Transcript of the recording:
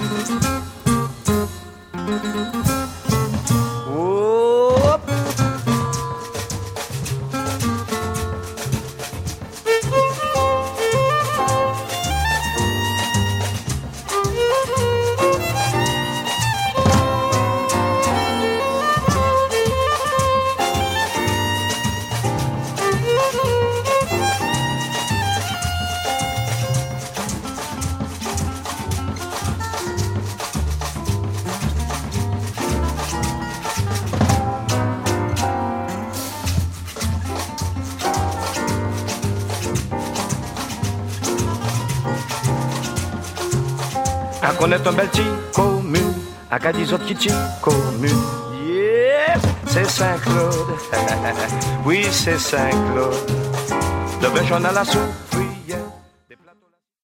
On est un bel petit commune, à qu'à 10 autres qui commune. Yeah, c'est Saint-Claude. Oui, c'est Saint-Claude. Le bêchon à la soupe.